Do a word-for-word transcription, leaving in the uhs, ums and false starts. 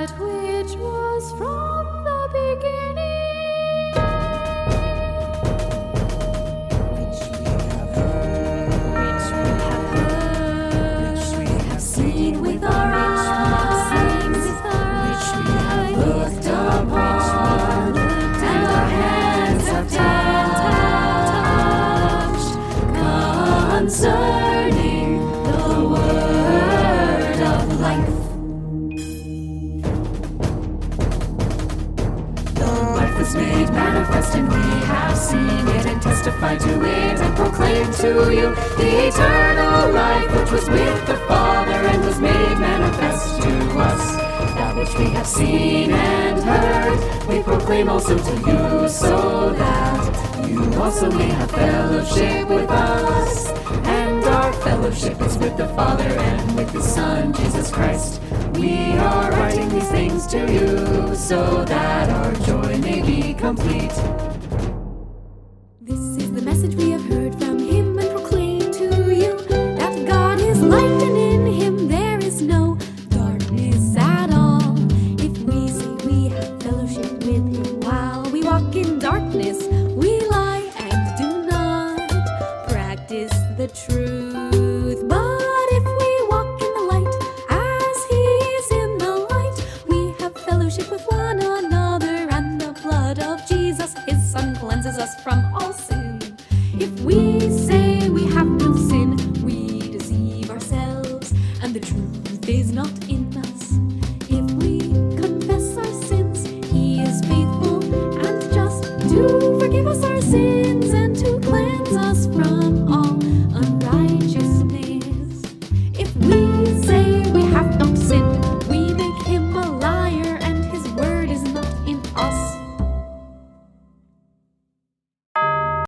that which was from the beginning, which we have heard, which we have heard, which we have seen with our eyes, which we have looked upon, and our hands have touched, concerning the word of life. The life was made manifest, and we have seen it and testified to it and proclaimed to you the eternal life which was with the Father and was made manifest to us. That which we have seen and heard, we proclaim also to you, so that you also may have fellowship with us. And our fellowship is with the Father and with His Son, Jesus Christ. We are writing these things to you, so that our joy may be complete. This is the message we have heard from Him and proclaim to you, that God is light and in Him there is no darkness at all. If we say we have fellowship with Him while we walk in darkness, we lie and do not practice the truth. But if we walk in the light as He is in the light, we have fellowship with one another, and the blood of Jesus, His Son, cleanses us from